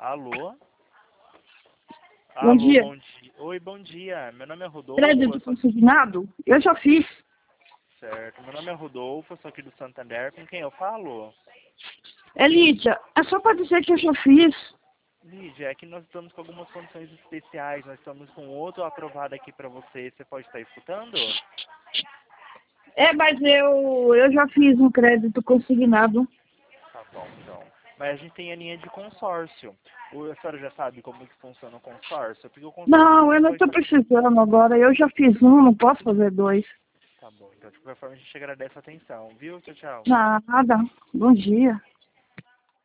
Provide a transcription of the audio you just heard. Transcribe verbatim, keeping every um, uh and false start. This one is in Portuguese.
Alô? Bom Alô, dia. bom dia. Oi, bom dia. Meu nome é Rodolfo. Crédito eu sou- consignado? Eu já fiz. Certo. Meu nome é Rodolfo, eu sou aqui do Santander. Com quem eu falo? É Lídia, é só para dizer que eu já fiz. Lídia, é que nós estamos com algumas condições especiais. Nós estamos com outro aprovado aqui para você. Você pode estar escutando? É, mas eu, eu já fiz um crédito consignado. Tá bom, então. Mas a gente tem a linha de consórcio. O- A senhora já sabe como que funciona o consórcio? Porque o consórcio Não, você eu não pode estou estar... precisando agora. Eu já fiz um, não posso fazer dois. Tá bom, então de qualquer forma a gente agradece a atenção, viu? Tchau, tchau. Nada. Bom dia.